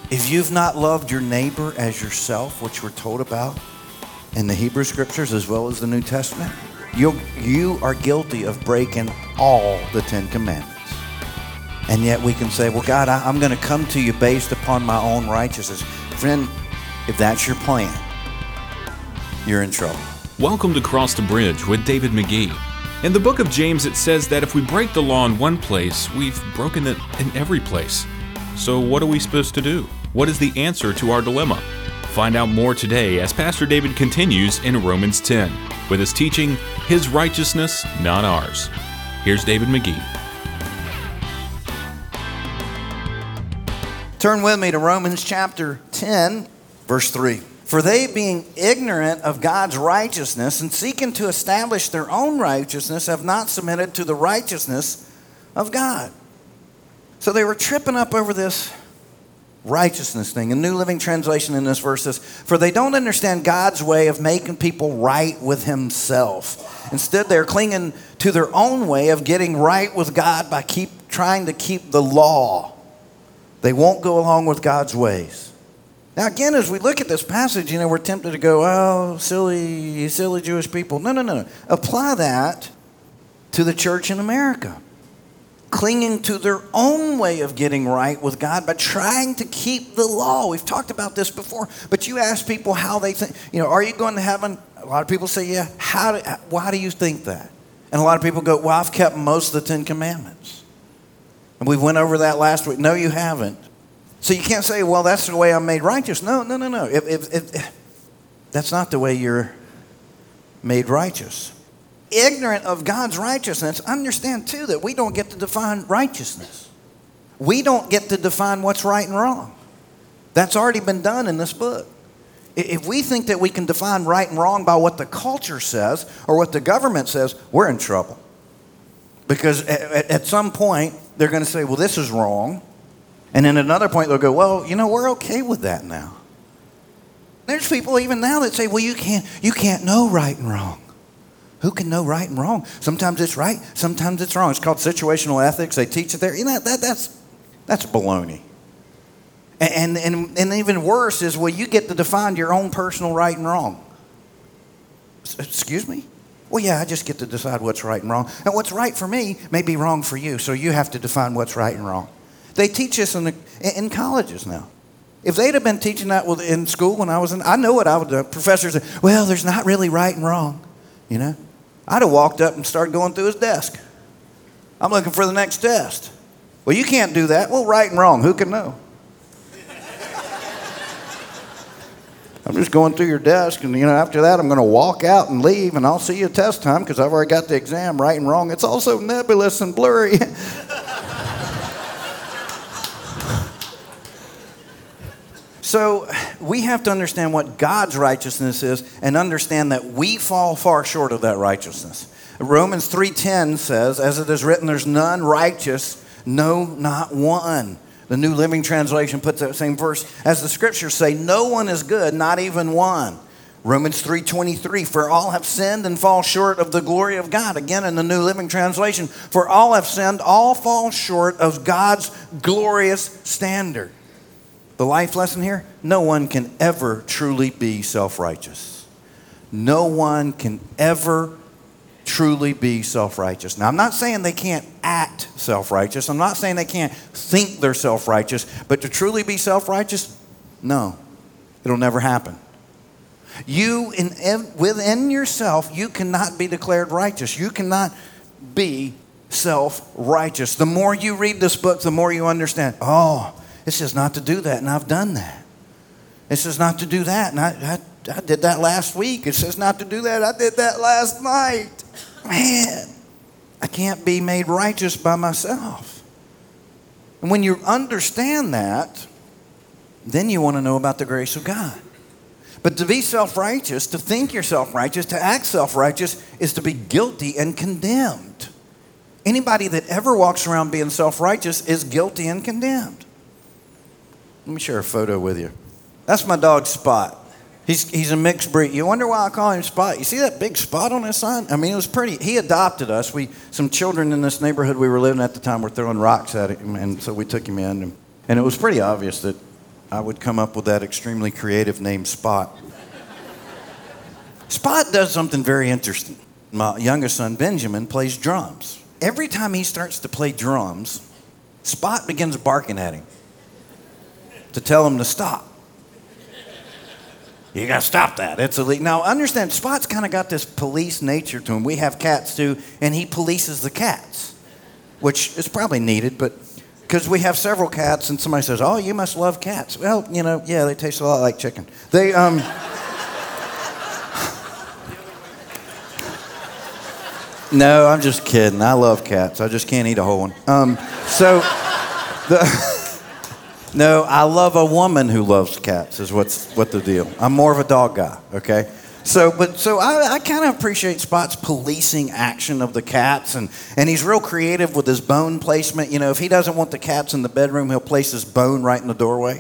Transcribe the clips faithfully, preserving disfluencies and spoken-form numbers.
If you've not loved your neighbor as yourself, which we're told about in the Hebrew Scriptures as well as the New Testament, you you are guilty of breaking all the Ten Commandments. And yet we can say, well, God, I, I'm going to come to you based upon my own righteousness. Friend, if that's your plan, you're in trouble. Welcome to Cross the Bridge with David McGee. In the book of James, it says that if we break the law in one place, we've broken it in every place. So what are we supposed to do? What is the answer to our dilemma? Find out more today as Pastor David continues in Romans ten with his teaching, His Righteousness, Not Ours. Here's David McGee. Turn with me to Romans chapter ten, verse three. For they, being ignorant of God's righteousness and seeking to establish their own righteousness, have not submitted to the righteousness of God. So they were tripping up over this righteousness thing. A New Living Translation in this verse says, for they don't understand God's way of making people right with himself. Instead, they're clinging to their own way of getting right with God by keep trying to keep the law. They won't go along with God's ways. Now, again, as we look at this passage, you know, we're tempted to go, oh, silly, silly Jewish people. No, no, no, no. Apply that to the church in America. Clinging to their own way of getting right with God by trying to keep the law. We've talked about this before, but you ask people how they think, you know, are you going to heaven? A lot of people say, yeah. How? Do, why do you think that? And a lot of people go, well, I've kept most of the Ten Commandments. And we went over that last week. No, you haven't. So you can't say, well, that's the way I'm made righteous. No, no, no, no. If, if, if, that's not the way you're made righteous. Ignorant of God's righteousness, understand too that we don't get to define righteousness. We don't get to define what's right and wrong. That's already been done in this book. If we think that we can define right and wrong by what the culture says or what the government says, we're in trouble. Because at some point, they're going to say, well, this is wrong. And then at another point, they'll go, well, you know, we're okay with that now. There's people even now that say, well, you can't, you can't know right and wrong. Who can know right and wrong? Sometimes it's right, sometimes it's wrong. It's called situational ethics. They teach it there. You know, that, that's, that's baloney. And, and, and even worse is, well, you get to define your own personal right and wrong. Excuse me? Well, yeah, I just get to decide what's right and wrong. And what's right for me may be wrong for you, so you have to define what's right and wrong. They teach us in, the, in colleges now. If they'd have been teaching that in school when I was in, I know what I would do. Professors say, well, there's not really right and wrong, you know. I'd have walked up and started going through his desk. I'm looking for the next test. Well, you can't do that. Well, right and wrong, who can know? I'm just going through your desk, and you know, after that, I'm going to walk out and leave, and I'll see you at test time because I've already got the exam right and wrong. It's also nebulous and blurry. So we have to understand what God's righteousness is and understand that we fall far short of that righteousness. Romans three ten says, as it is written, there's none righteous, no, not one. The New Living Translation puts that same verse. As the scriptures say, no one is good, not even one. Romans three twenty-three, for all have sinned and fall short of the glory of God. Again, in the New Living Translation, for all have sinned, all fall short of God's glorious standard. The life lesson here, no one can ever truly be self-righteous. No one can ever truly be self-righteous. Now, I'm not saying they can't act self-righteous. I'm not saying they can't think they're self-righteous. But to truly be self-righteous, no, it'll never happen. You, in, within yourself, you cannot be declared righteous. You cannot be self-righteous. The more you read this book, the more you understand, oh, it says not to do that, and I've done that. It says not to do that, and I, I, I did that last week. It says not to do that, I did that last night. Man, I can't be made righteous by myself. And when you understand that, then you want to know about the grace of God. But to be self-righteous, to think you're self-righteous, to act self-righteous, is to be guilty and condemned. Anybody that ever walks around being self-righteous is guilty and condemned. Let me share a photo with you. That's my dog Spot. He's he's a mixed breed. You wonder why I call him Spot? You see that big spot on his sign? I mean, it was pretty. He adopted us. We some children in this neighborhood we were living at the time were throwing rocks at him, and so we took him in, and, and it was pretty obvious that I would come up with that extremely creative name, Spot. Spot does something very interesting. My youngest son, Benjamin, plays drums. Every time he starts to play drums, Spot begins barking at him to tell him to stop. You gotta stop that. It's illegal. Now, understand, Spot's kind of got this police nature to him. We have cats too, and he polices the cats, which is probably needed, but because we have several cats, and somebody says, "Oh, you must love cats." Well, you know, yeah, they taste a lot like chicken. They, um. No, I'm just kidding. I love cats. I just can't eat a whole one. Um, so, the, no, I love a woman who loves cats. Is what's what the deal. I'm more of a dog guy. Okay. So, but so I, I kind of appreciate Spot's policing action of the cats, and and he's real creative with his bone placement. You know, if he doesn't want the cats in the bedroom, he'll place his bone right in the doorway.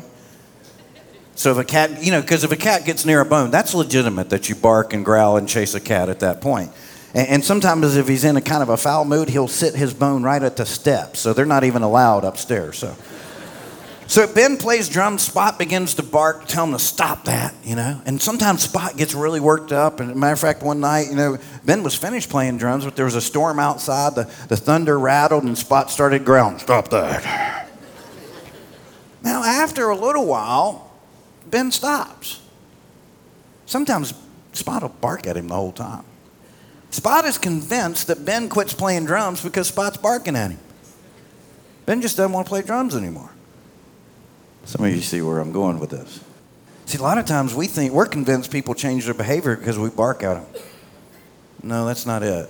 So if a cat, you know, because if a cat gets near a bone, that's legitimate that you bark and growl and chase a cat at that point. And sometimes if he's in a kind of a foul mood, he'll sit his bone right at the steps. So they're not even allowed upstairs. So so Ben plays drums, Spot begins to bark, tell him to stop that, you know. And sometimes Spot gets really worked up. And as a matter of fact, one night, you know, Ben was finished playing drums, but there was a storm outside. The, the thunder rattled and Spot started growling, "Stop that." Now, after a little while, Ben stops. Sometimes Spot will bark at him the whole time. Spot is convinced that Ben quits playing drums because Spot's barking at him. Ben just doesn't want to play drums anymore. Some of you see where I'm going with this. See, a lot of times we think, we're convinced people change their behavior because we bark at them. No, that's not it.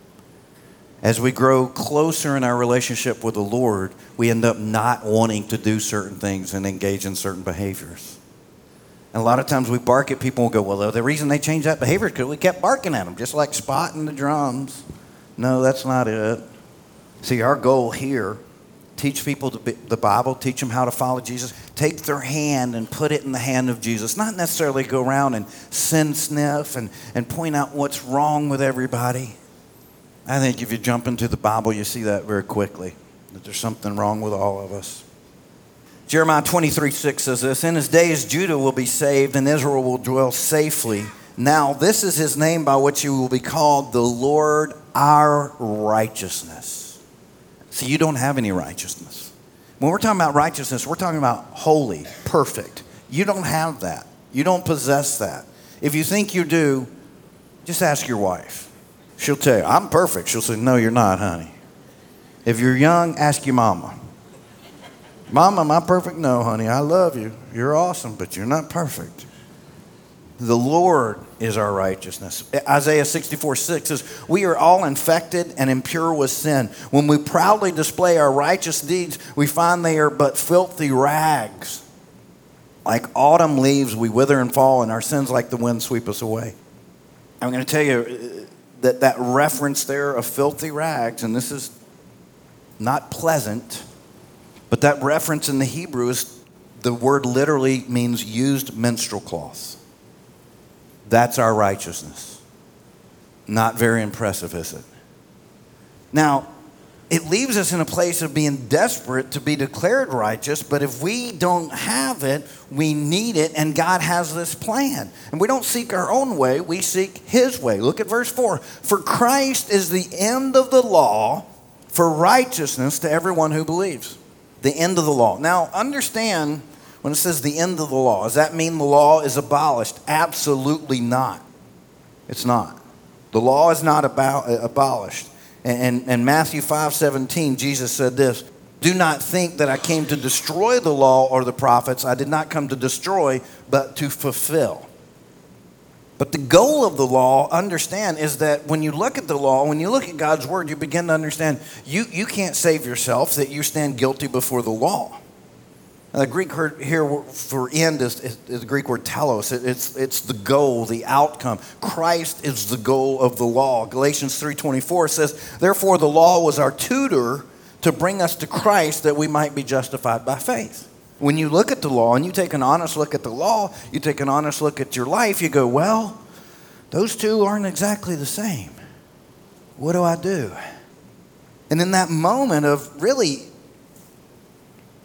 As we grow closer in our relationship with the Lord, we end up not wanting to do certain things and engage in certain behaviors. And a lot of times we bark at people and go, well, the reason they changed that behavior is because we kept barking at them, just like Spot and the drums. No, that's not it. See, our goal here, teach people the Bible, teach them how to follow Jesus. Take their hand and put it in the hand of Jesus. Not necessarily go around and sin sniff and, and point out what's wrong with everybody. I think if you jump into the Bible, you see that very quickly, that there's something wrong with all of us. Jeremiah twenty-three six says this, "In his days Judah will be saved and Israel will dwell safely. Now this is his name by which he will be called, the Lord our righteousness." See, you don't have any righteousness. When we're talking about righteousness, we're talking about holy, perfect. You don't have that. You don't possess that. If you think you do, just ask your wife. She'll tell you, "I'm perfect." She'll say, "No, you're not, honey." If you're young, ask your mama. "Mama, am I perfect?" "No, honey, I love you. You're awesome, but you're not perfect." The Lord is our righteousness. Isaiah sixty-four six says, "We are all infected and impure with sin. When we proudly display our righteous deeds, we find they are but filthy rags. Like autumn leaves, we wither and fall, and our sins like the wind sweep us away." I'm going to tell you that that reference there of filthy rags, and this is not pleasant, but that reference in the Hebrew is, the word literally means used menstrual cloths. That's our righteousness. Not very impressive, is it? Now, it leaves us in a place of being desperate to be declared righteous, but if we don't have it, we need it, and God has this plan. And we don't seek our own way, we seek his way. Look at verse four. "For Christ is the end of the law for righteousness to everyone who believes." The end of the law. Now, understand when it says the end of the law, does that mean the law is abolished? Absolutely not. It's not. The law is not about, uh, abolished. And in Matthew five seventeen, Jesus said this, "Do not think that I came to destroy the law or the prophets. I did not come to destroy, but to fulfill." But the goal of the law, understand, is that when you look at the law, when you look at God's word, you begin to understand you, you can't save yourself, that you stand guilty before the law. Now, the Greek word here for end is, is, is the Greek word telos. It, it's, it's the goal, the outcome. Christ is the goal of the law. Galatians three twenty-four says, "Therefore the law was our tutor to bring us to Christ that we might be justified by faith." When you look at the law and you take an honest look at the law, you take an honest look at your life, you go, well, those two aren't exactly the same. What do I do? And in that moment of really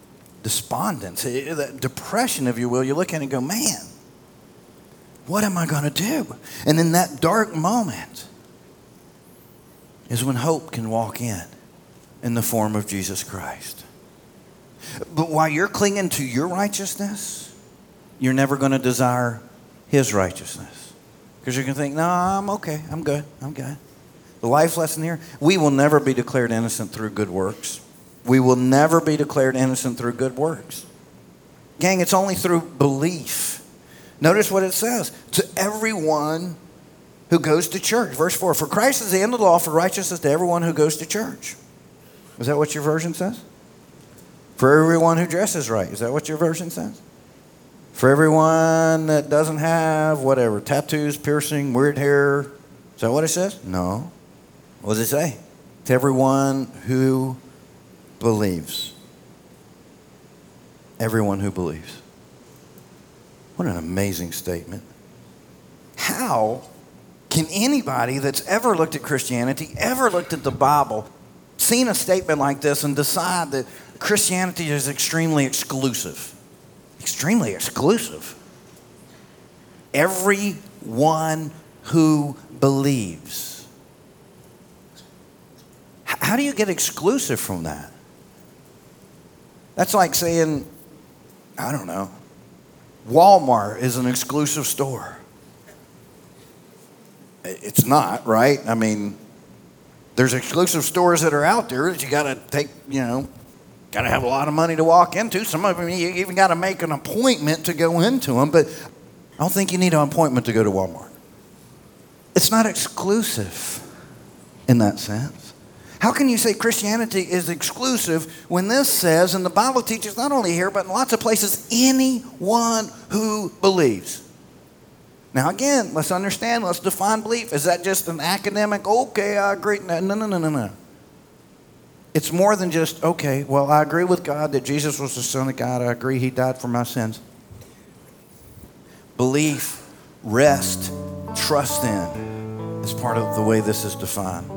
despondence, that depression, if you will. You look at it and go, man, what am I going to do? And in that dark moment is when hope can walk in, in the form of Jesus Christ. But while you're clinging to your righteousness, you're never going to desire his righteousness. Because you're going to think, no, I'm okay. I'm good. I'm good. The life lesson here, we will never be declared innocent through good works. We will never be declared innocent through good works. Gang, it's only through belief. Notice what it says. To everyone who goes to church. Verse four, for Christ is the end of the law for righteousness to everyone who goes to church. Is that what your version says? For everyone who dresses right. Is that what your version says? For everyone that doesn't have whatever, tattoos, piercing, weird hair. Is that what it says? No. What does it say? To everyone who believes. Everyone who believes. What an amazing statement. How can anybody that's ever looked at Christianity, ever looked at the Bible, seen a statement like this and decide that Christianity is extremely exclusive? Extremely exclusive. Everyone who believes. How do you get exclusive from that? That's like saying, I don't know, Walmart is an exclusive store. It's not, right? I mean, there's exclusive stores that are out there that you got to take, you know, got to have a lot of money to walk into. Some of them you even got to make an appointment to go into them, but I don't think you need an appointment to go to Walmart. It's not exclusive in that sense. How can you say Christianity is exclusive when this says, and the Bible teaches not only here, but in lots of places, anyone who believes? Now again, let's understand, let's define belief. Is that just an academic, okay, I agree? No, no, no, no, no. It's more than just, okay, well, I agree with God that Jesus was the Son of God. I agree he died for my sins. Belief, rest, trust in is part of the way this is defined.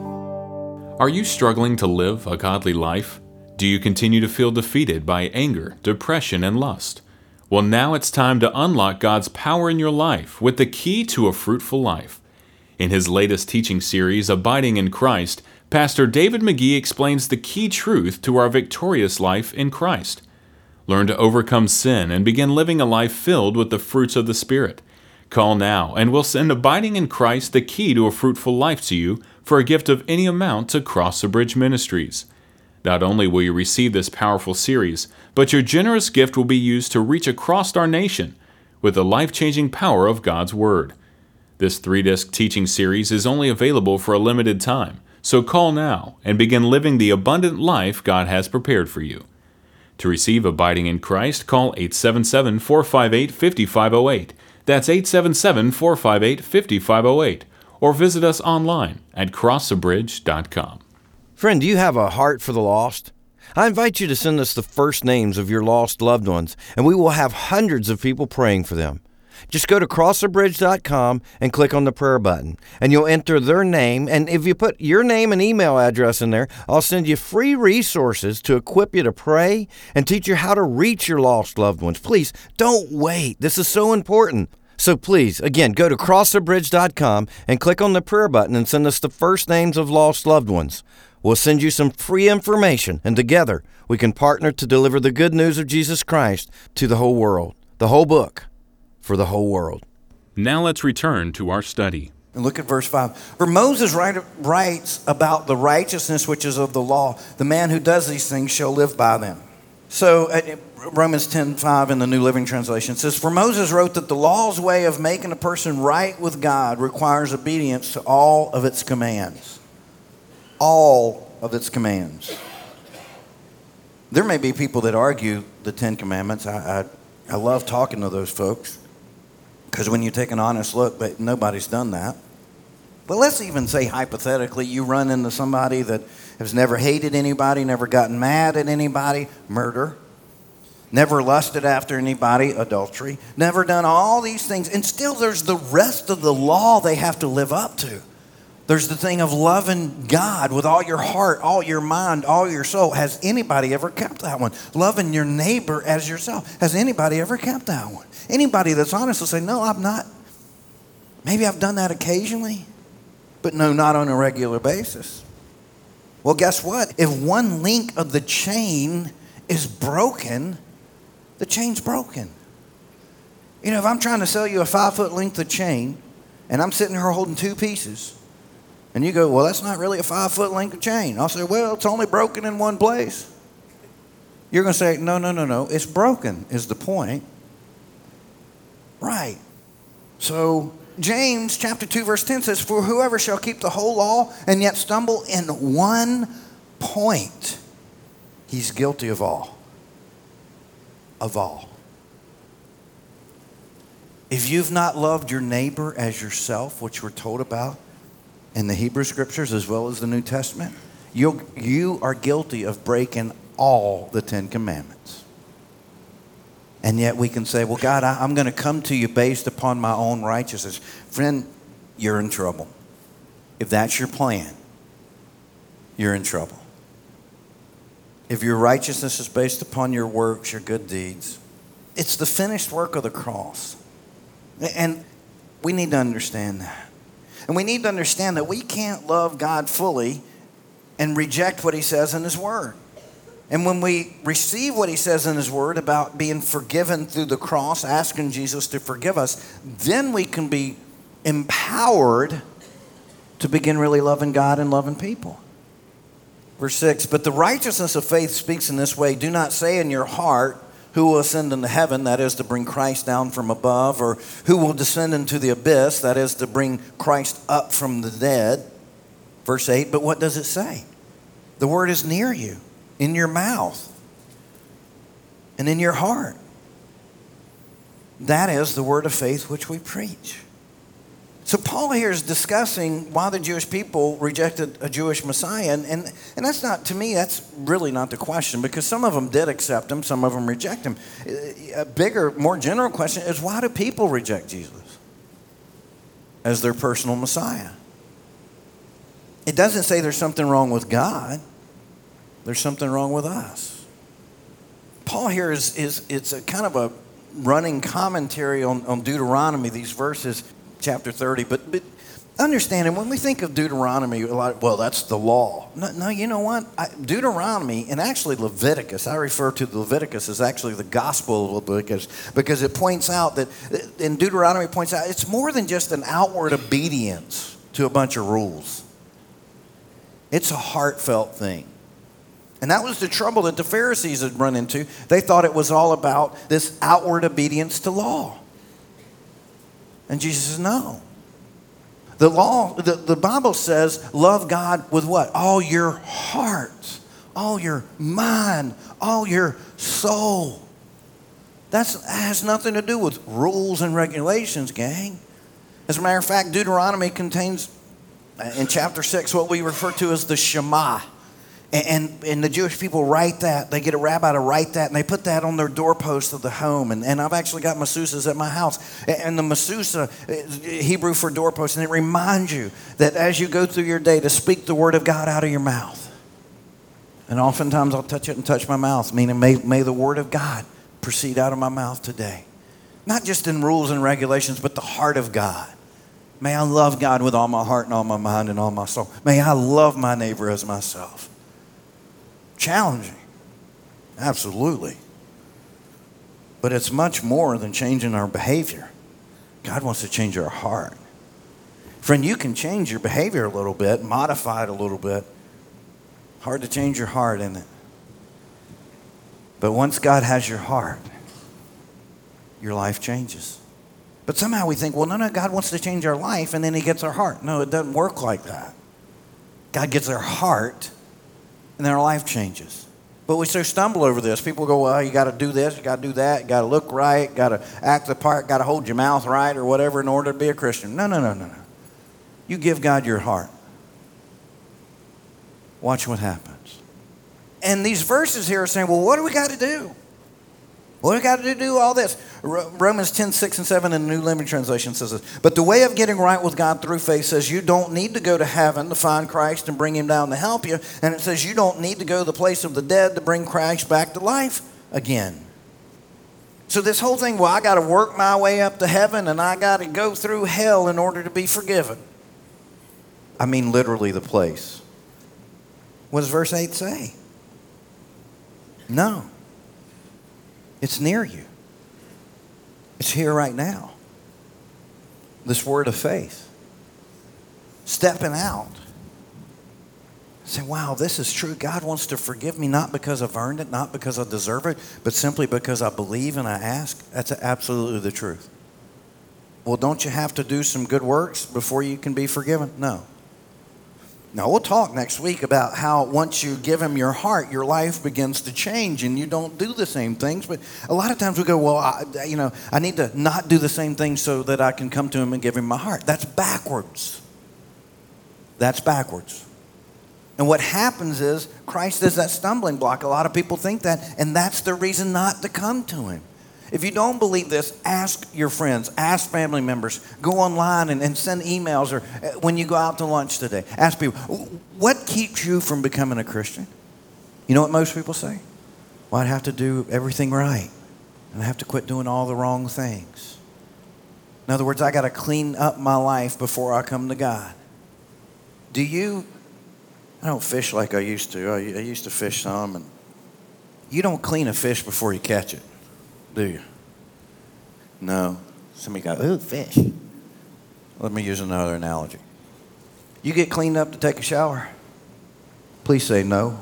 Are you struggling to live a godly life? Do you continue to feel defeated by anger, depression, and lust? Well, now it's time to unlock God's power in your life with the key to a fruitful life. In his latest teaching series, Abiding in Christ, Pastor David McGee explains the key truth to our victorious life in Christ. Learn to overcome sin and begin living a life filled with the fruits of the Spirit. Call now, and we'll send Abiding in Christ, the key to a fruitful life, to you for a gift of any amount to Cross the Bridge Ministries. Not only will you receive this powerful series, but your generous gift will be used to reach across our nation with the life-changing power of God's Word. This three-disc teaching series is only available for a limited time, so call now and begin living the abundant life God has prepared for you. To receive Abiding in Christ, call eight seven seven, four five eight, five five zero eight. That's eight seven seven, four five eight, five five zero eight. Or visit us online at cross the bridge dot com. Friend, do you have a heart for the lost? I invite you to send us the first names of your lost loved ones, and we will have hundreds of people praying for them. Just go to cross the bridge dot com and click on the prayer button, and you'll enter their name, and if you put your name and email address in there, I'll send you free resources to equip you to pray and teach you how to reach your lost loved ones. Please, don't wait. This is so important. So please, again, go to cross the bridge dot com and click on the prayer button and send us the first names of lost loved ones. We'll send you some free information, and together we can partner to deliver the good news of Jesus Christ to the whole world, the whole book, for the whole world. Now let's return to our study. And look at verse five. For Moses write, writes about the righteousness which is of the law. The man who does these things shall live by them. So uh, Romans ten five in the New Living Translation says, for Moses wrote that the law's way of making a person right with God requires obedience to all of its commands. All of its commands. There may be people that argue the Ten Commandments. I, I, I love talking to those folks because when you take an honest look, but nobody's done that. But let's even say hypothetically you run into somebody that has never hated anybody, never gotten mad at anybody, murder, never lusted after anybody, adultery, never done all these things, and still there's the rest of the law they have to live up to. There's the thing of loving God with all your heart, all your mind, all your soul. Has anybody ever kept that one? Loving your neighbor as yourself. Has anybody ever kept that one? Anybody that's honest will say, no, I'm not. Maybe I've done that occasionally, but no, not on a regular basis. Well, guess what? If one link of the chain is broken, the chain's broken. You know, if I'm trying to sell you a five-foot length of chain, and I'm sitting here holding two pieces, and you go, well, that's not really a five-foot length of chain. I'll say, well, it's only broken in one place. You're going to say, no, no, no, no. It's broken is the point. Right. So James chapter two, verse ten says, for whoever shall keep the whole law and yet stumble in one point, he's guilty of all. Of all. If you've not loved your neighbor as yourself, which we're told about in the Hebrew Scriptures as well as the New Testament, you you are guilty of breaking all the Ten Commandments. And yet we can say, well, God, I, I'm going to come to you based upon my own righteousness. Friend, you're in trouble. If that's your plan, you're in trouble. If your righteousness is based upon your works, your good deeds, it's the finished work of the cross. And we need to understand that. And we need to understand that we can't love God fully and reject what he says in his word. And when we receive what he says in his word about being forgiven through the cross, asking Jesus to forgive us, then we can be empowered to begin really loving God and loving people. Verse six, but the righteousness of faith speaks in this way, do not say in your heart, who will ascend into heaven, that is to bring Christ down from above, or who will descend into the abyss, that is to bring Christ up from the dead. Verse eight, but what does it say? The word is near you, in your mouth, and in your heart. That is the word of faith which we preach. So Paul here is discussing why the Jewish people rejected a Jewish Messiah. And, and, and that's not, to me, that's really not the question, because some of them did accept him, some of them reject him. A bigger, more general question is, why do people reject Jesus as their personal Messiah? It doesn't say there's something wrong with God. There's something wrong with us. Paul here is, is it's a kind of a running commentary on, on Deuteronomy, these verses, chapter thirty. But, but understanding, when we think of Deuteronomy, a lot, well, that's the law. No, no you know what? I, Deuteronomy, and actually Leviticus, I refer to Leviticus as actually the gospel of Leviticus, because it points out that, in Deuteronomy points out, it's more than just an outward obedience to a bunch of rules. It's a heartfelt thing. And that was the trouble that the Pharisees had run into. They thought it was all about this outward obedience to law. And Jesus says, no. The law, the, the Bible says, love God with what? All your heart, all your mind, all your soul. That's, that has nothing to do with rules and regulations, gang. As a matter of fact, Deuteronomy contains, in chapter six, what we refer to as the Shema. And, and the Jewish people write that. They get a rabbi to write that, and they put that on their doorpost of the home. And, and I've actually got massusas at my house. And the masusa, Hebrew for doorpost, and it reminds you that as you go through your day to speak the word of God out of your mouth. And oftentimes I'll touch it and touch my mouth, meaning may, may the word of God proceed out of my mouth today. Not just in rules and regulations, but the heart of God. May I love God with all my heart and all my mind and all my soul. May I love my neighbor as myself. Challenging. Absolutely. But it's much more than changing our behavior. God wants to change our heart. Friend, you can change your behavior a little bit, modify it a little bit. Hard to change your heart, isn't it? But once God has your heart, your life changes. But somehow we think, well, no, no, God wants to change our life, and then he gets our heart. No, it doesn't work like that. God gets our heart, and then our life changes. But we so stumble over this. People go, well, you got to do this, you got to do that, you got to look right, got to act the part, got to hold your mouth right or whatever in order to be a Christian. No, no, no, no, no. You give God your heart. Watch what happens. And these verses here are saying, well, what do we got to do? What do we got to do all this? Romans ten, six and seven in the New Living Translation says this. But the way of getting right with God through faith says you don't need to go to heaven to find Christ and bring him down to help you. And it says you don't need to go to the place of the dead to bring Christ back to life again. So this whole thing, well, I got to work my way up to heaven and I got to go through hell in order to be forgiven. I mean literally the place. What does verse eight say? No. It's near you. It's here right now. This word of faith. Stepping out. Say, wow, this is true. God wants to forgive me not because I've earned it, not because I deserve it, but simply because I believe and I ask. That's absolutely the truth. Well, don't you have to do some good works before you can be forgiven? No. Now, we'll talk next week about how once you give him your heart, your life begins to change and you don't do the same things. But a lot of times we go, well, I, you know, I need to not do the same things so that I can come to him and give him my heart. That's backwards. That's backwards. And what happens is Christ is that stumbling block. A lot of people think that, and that's the reason not to come to him. If you don't believe this, ask your friends, ask family members, go online and, and send emails, or when you go out to lunch today, ask people, what keeps you from becoming a Christian? You know what most people say? Well, I'd have to do everything right, and I have to quit doing all the wrong things. In other words, I got to clean up my life before I come to God. Do you? I don't fish like I used to. I, I used to fish some, and you don't clean a fish before you catch it. Do you? No. Somebody got, ooh, fish. Let me use another analogy. You get cleaned up to take a shower? Please say no.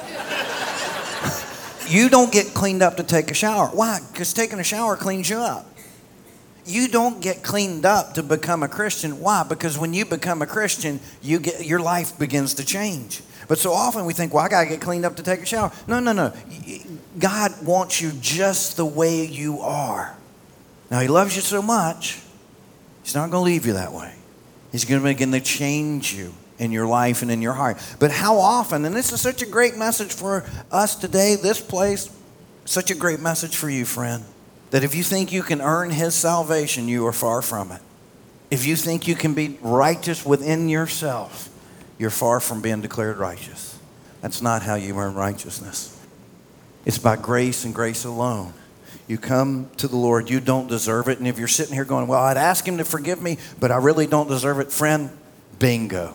You don't get cleaned up to take a shower. Why? Because taking a shower cleans you up. You don't get cleaned up to become a Christian. Why? Because when you become a Christian, you get your life begins to change. But so often we think, well, I got to get cleaned up to take a shower. No, no, no. God wants you just the way you are. Now, he loves you so much, he's not going to leave you that way. He's going to begin to change you in your life and in your heart. But how often, and this is such a great message for us today, this place, such a great message for you, friend, that if you think you can earn his salvation, you are far from it. If you think you can be righteous within yourself, you're far from being declared righteous. That's not how you earn righteousness. It's by grace and grace alone. You come to the Lord, you don't deserve it. And if you're sitting here going, well, I'd ask him to forgive me, but I really don't deserve it, friend, bingo.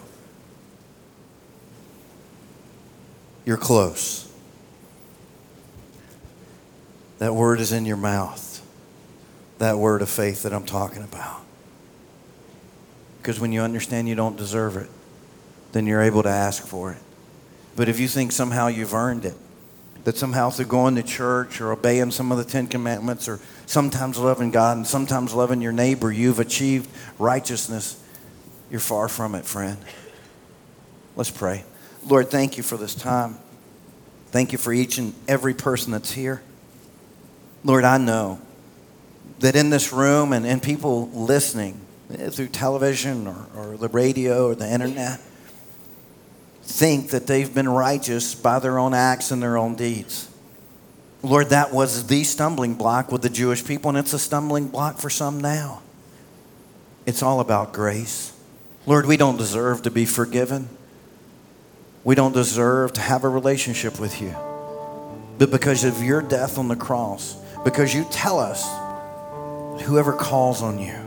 You're close. That word is in your mouth. That word of faith that I'm talking about. Because when you understand you don't deserve it, then you're able to ask for it. But if you think somehow you've earned it, that somehow through going to church or obeying some of the Ten Commandments or sometimes loving God and sometimes loving your neighbor, you've achieved righteousness, you're far from it, friend. Let's pray. Lord, thank you for this time. Thank you for each and every person that's here. Lord, I know that in this room and, and people listening through television or, or the radio or the internet think that they've been righteous by their own acts and their own deeds. Lord, that was the stumbling block with the Jewish people, and it's a stumbling block for some now. It's all about grace. Lord, we don't deserve to be forgiven. We don't deserve to have a relationship with you. But because of your death on the cross, because you tell us that whoever calls on you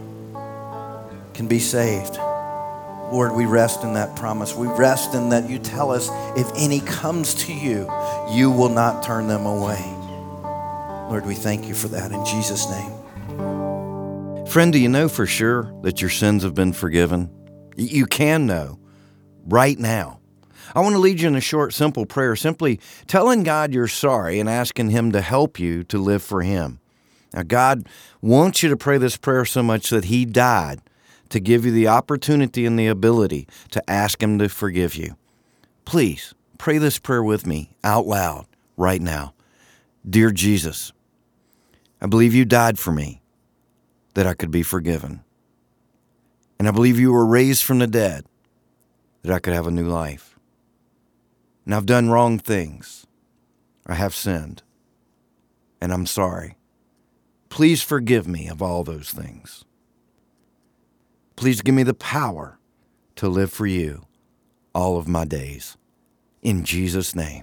can be saved. Lord, we rest in that promise. We rest in that you tell us if any comes to you, you will not turn them away. Lord, we thank you for that in Jesus' name. Friend, do you know for sure that your sins have been forgiven? You can know right now. I want to lead you in a short, simple prayer, simply telling God you're sorry and asking him to help you to live for him. Now, God wants you to pray this prayer so much that he died to give you the opportunity and the ability to ask him to forgive you. Please pray this prayer with me out loud right now. Dear Jesus, I believe you died for me that I could be forgiven. And I believe you were raised from the dead that I could have a new life. And I've done wrong things. I have sinned. And I'm sorry. Please forgive me of all those things. Please give me the power to live for you all of my days. In Jesus' name,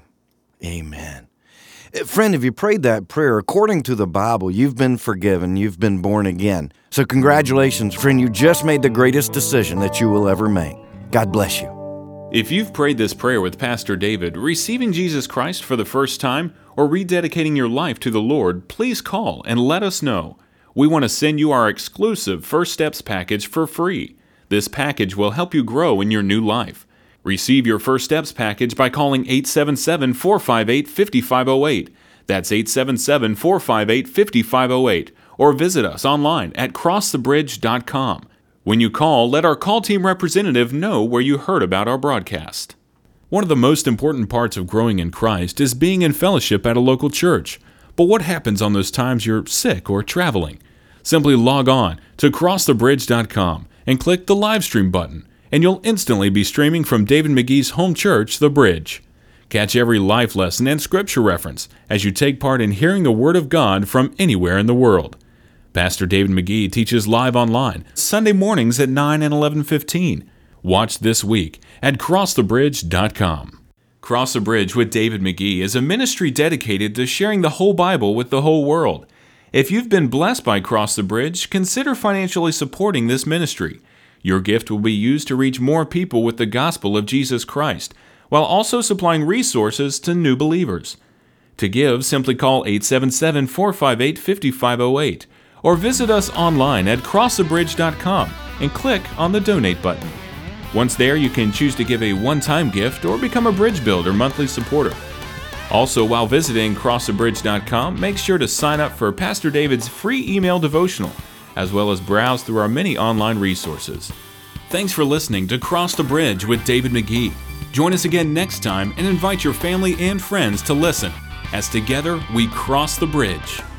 amen. Friend, if you prayed that prayer, according to the Bible, you've been forgiven, you've been born again. So congratulations, friend, you just made the greatest decision that you will ever make. God bless you. If you've prayed this prayer with Pastor David, receiving Jesus Christ for the first time, or rededicating your life to the Lord, please call and let us know. We want to send you our exclusive First Steps package for free. This package will help you grow in your new life. Receive your First Steps package by calling eight seven seven, four five eight, five five zero eight. That's eight seven seven, four five eight, five five zero eight. Or visit us online at cross the bridge dot com. When you call, let our call team representative know where you heard about our broadcast. One of the most important parts of growing in Christ is being in fellowship at a local church. But what happens on those times you're sick or traveling? Simply log on to cross the bridge dot com and click the live stream button, and you'll instantly be streaming from David McGee's home church, The Bridge. Catch every life lesson and scripture reference as you take part in hearing the Word of God from anywhere in the world. Pastor David McGee teaches live online Sunday mornings at nine and eleven fifteen. Watch this week at cross the bridge dot com. Cross the Bridge with David McGee is a ministry dedicated to sharing the whole Bible with the whole world. If you've been blessed by Cross the Bridge, consider financially supporting this ministry. Your gift will be used to reach more people with the gospel of Jesus Christ, while also supplying resources to new believers. To give, simply call eight seven seven, four five eight, five five zero eight or visit us online at cross the bridge dot com and click on the Donate button. Once there, you can choose to give a one-time gift or become a Bridge Builder monthly supporter. Also, while visiting cross the bridge dot com, make sure to sign up for Pastor David's free email devotional, as well as browse through our many online resources. Thanks for listening to Cross the Bridge with David McGee. Join us again next time and invite your family and friends to listen as together we cross the bridge.